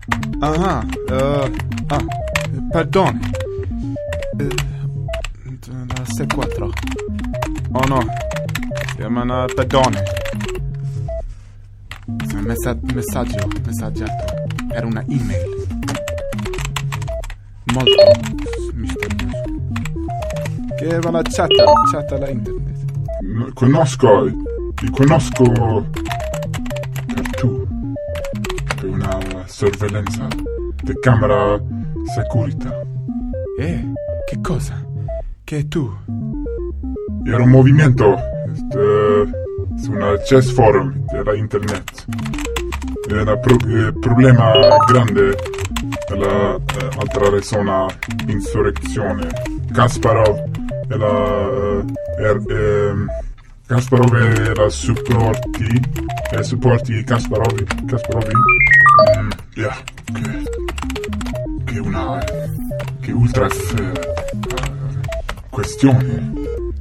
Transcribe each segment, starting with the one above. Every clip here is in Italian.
Perdone. La C4. Oh no. Perdone. Messaggiato. Era una email. Molto misterioso. Che va la chat alla internet. Conosco tu per una sorveglianza di camera security. Che cosa? Che è tu? Era un movimento su una chess forum della internet. Era problema grande della altra persona insurrezione. Kasparov era supporti Kasparovi. Che ultra questione.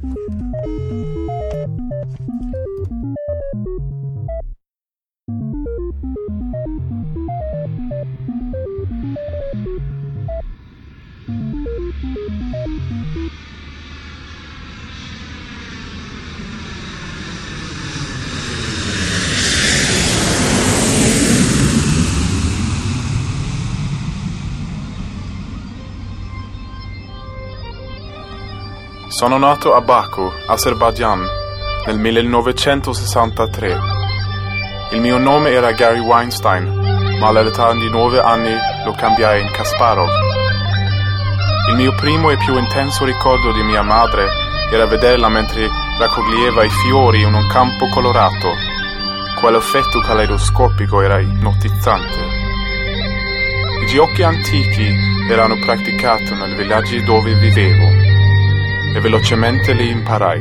Sono nato a Baku, Azerbaijan, nel 1963. Il mio nome era Gary Weinstein, ma all'età di 9 anni lo cambiai in Kasparov. Il mio primo e più intenso ricordo di mia madre era vederla mentre raccoglieva i fiori in un campo colorato. Quell'effetto caleidoscopico era ipnotizzante. I giochi antichi erano praticati nei villaggi dove vivevo e velocemente li imparai.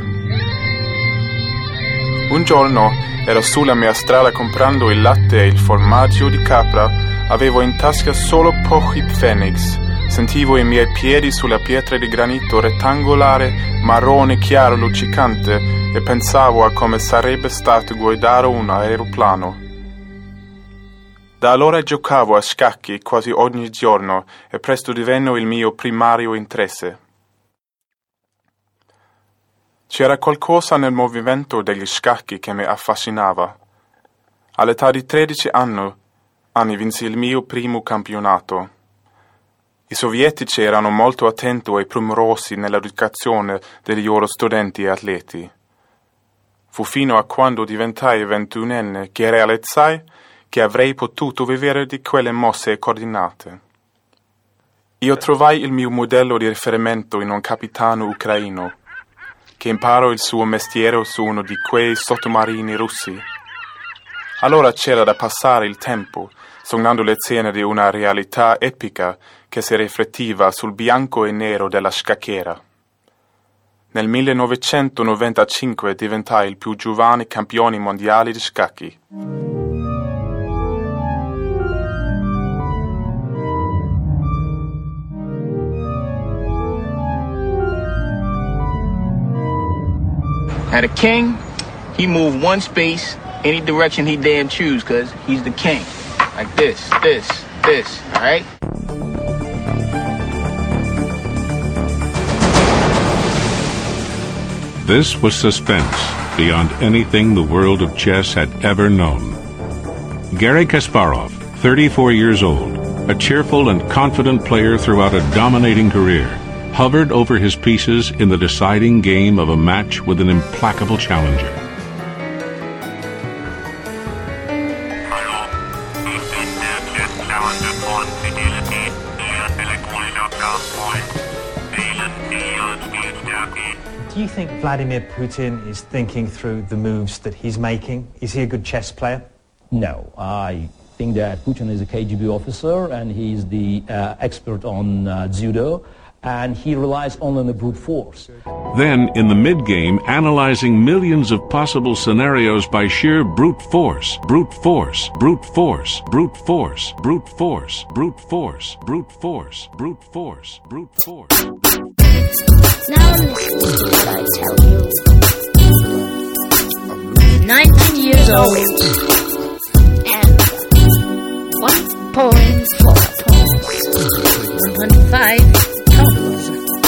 Un giorno ero sulla mia strada comprando il latte e il formaggio di capra, avevo in tasca solo pochi pfennigs, sentivo i miei piedi sulla pietra di granito rettangolare, marrone chiaro luccicante e pensavo a come sarebbe stato guidare un aeroplano. Da allora giocavo a scacchi quasi ogni giorno e presto divenne il mio primario interesse. C'era qualcosa nel movimento degli scacchi che mi affascinava. All'età di 13 anni vinsi il mio primo campionato. I sovietici erano molto attenti e premurosi nell'educazione degli loro studenti e atleti. Fu fino a quando diventai 21enne che realizzai che avrei potuto vivere di quelle mosse coordinate. Io trovai il mio modello di riferimento in un capitano ucraino, che imparò il suo mestiere su uno di quei sottomarini russi. Allora c'era da passare il tempo, sognando le scene di una realtà epica che si rifletteva sul bianco e nero della scacchiera. Nel 1995 diventai il più giovane campione mondiale di scacchi. Now the king, he moved one space any direction he damn choose, cause he's the king. Like this, all right? This was suspense beyond anything the world of chess had ever known. Garry Kasparov, 34 years old, a cheerful and confident player throughout a dominating career, hovered over his pieces in the deciding game of a match with an implacable challenger. Do you think Vladimir Putin is thinking through the moves that he's making? Is he a good chess player? No, I think that Putin is a KGB officer and he's the expert on judo, and he relies only on the brute force. Then, in the mid-game, analyzing millions of possible scenarios by sheer brute force, brute force, brute force, brute force, brute force, brute force, brute force, brute force, brute force. Now listen to what I tell you. 19 years old. And what 1.5 tons.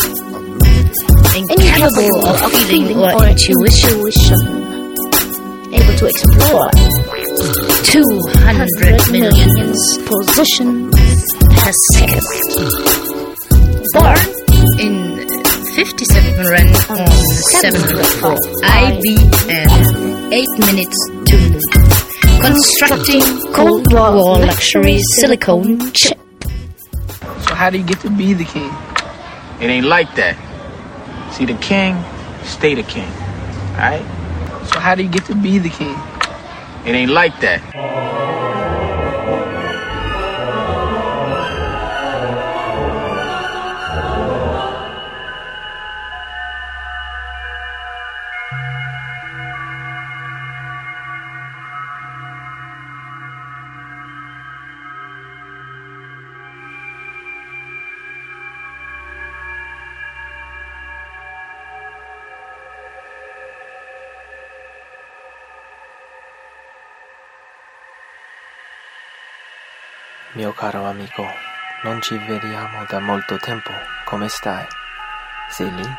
Incapable of feeling or intuition. Able to explore 200 million positions per second. Born in 57 run on 704 IBM, 8 minutes to move. Constructing Cold War luxury silicone chip. So how do you get to be the king? It ain't like that. See, the king, stay the king. Alright? So how do you get to be the king? It ain't like that. Mio caro amico, non ci vediamo da molto tempo, come stai? Sei lì?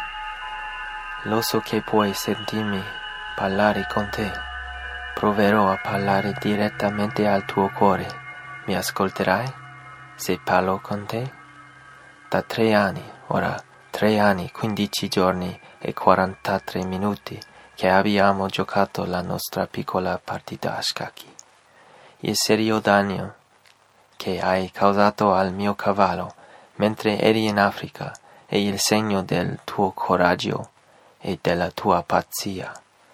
Lo so che puoi sentirmi parlare con te. Proverò a parlare direttamente al tuo cuore. Mi ascolterai se parlo con te? Da 3 anni, ora 3 anni, 15 giorni e 43 minuti che abbiamo giocato la nostra piccola partita a scacchi. Il serio danno che hai causato al mio cavallo mentre eri in Africa è il segno del tuo coraggio e della tua pazzia.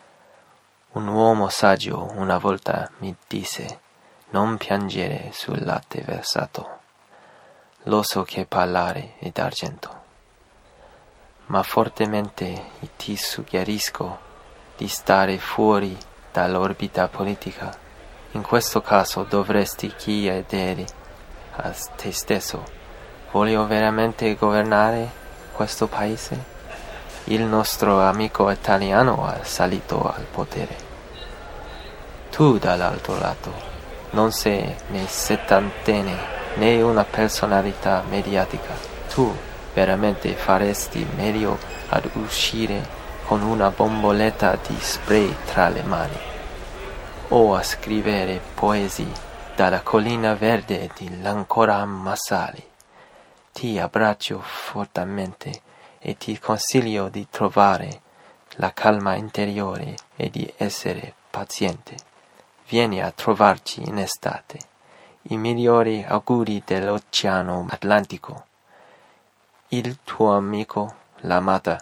Un uomo saggio una volta mi disse: non piangere sul latte versato. Lo so che parlare è d'argento, ma fortemente ti suggerisco di stare fuori dall'orbita politica. In questo caso dovresti chiedere a te stesso: voglio veramente governare questo paese? Il nostro amico italiano è salito al potere. Tu dall'altro lato non sei né settantenne né una personalità mediatica. Tu veramente faresti meglio ad uscire con una bomboletta di spray tra le mani o a scrivere poesie dalla collina verde di Lancora Massali. Ti abbraccio fortemente e ti consiglio di trovare la calma interiore e di essere paziente. Vieni a trovarci in estate. I migliori auguri dell'Oceano Atlantico. Il tuo amico Lamata.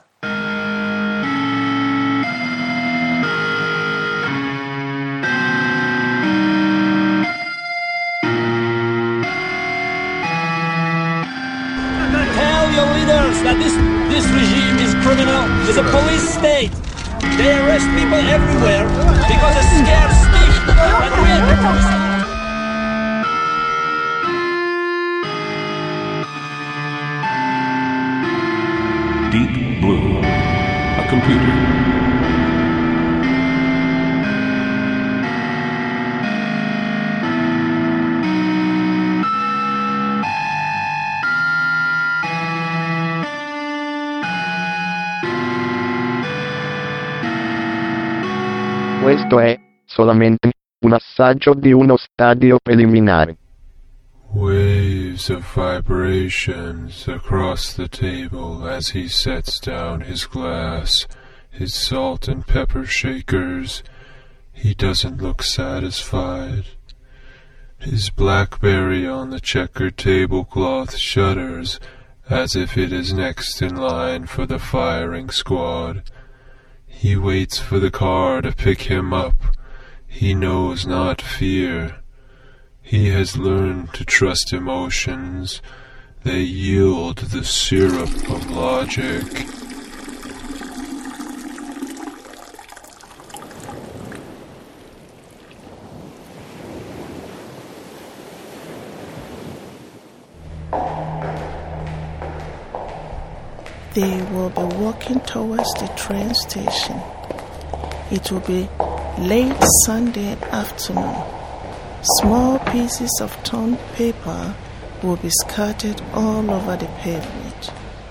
That this regime is criminal. It's a police state. They arrest people everywhere because it scares me. And we are the police. Deep Blue, a computer. Questo è solamente un assaggio di uno stadio preliminare. Waves of vibrations across the table as he sets down his glass, his salt and pepper shakers. He doesn't look satisfied. His blackberry on the checkered tablecloth shudders as if it is next in line for the firing squad. He waits for the car to pick him up. He knows not fear. He has learned to trust emotions. They yield the syrup of logic. They will be walking towards the train station. It will be late Sunday afternoon. Small pieces of torn paper will be scattered all over the pavement.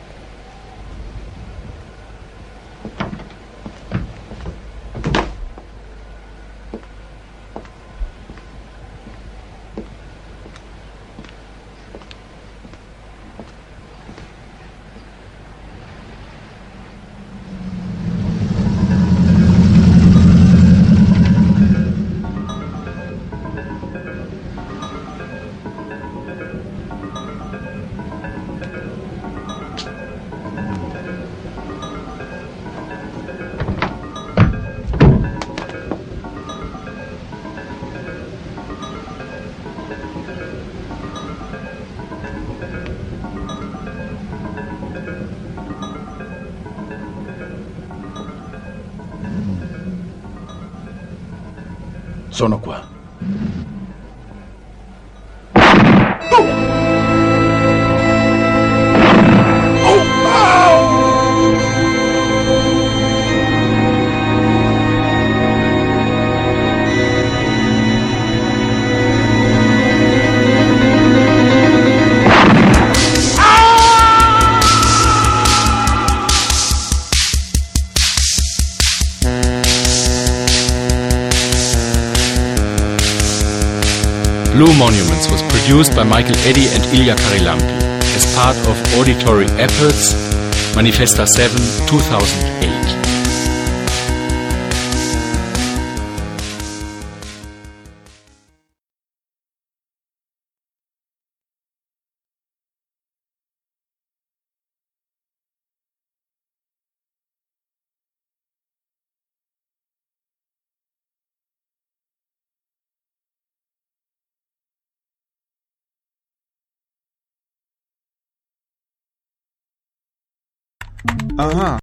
Sono qua. Blue Monuments was produced by Michael Eddy and Ilya Karilampi as part of Auditory Efforts, Manifesta 7, 2008. Aha.